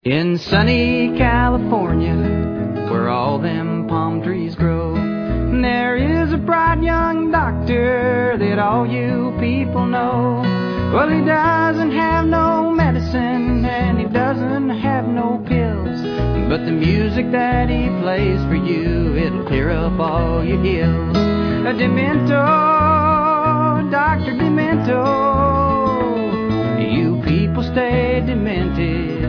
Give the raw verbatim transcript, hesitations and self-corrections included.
In sunny California, where all them palm trees grow, there is a bright young doctor that all you people know. Well, he doesn't have no medicine and he doesn't have no pills, but the music that he plays for you, it'll clear up all your ills. A Demento, Doctor Demento, you people stay demented